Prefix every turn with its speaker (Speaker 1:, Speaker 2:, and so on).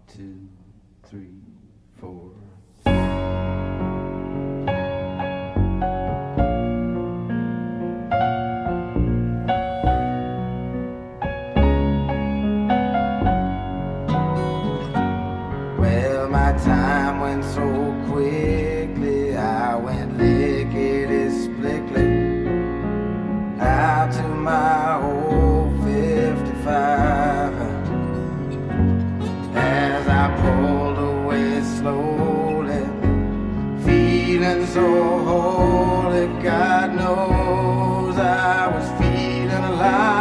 Speaker 1: two, three, four. Well, my time went so quickly, I went lickety-splickly out to my old 55. As I pulled away slowly, feeling so holy, God knows I was feeling alive.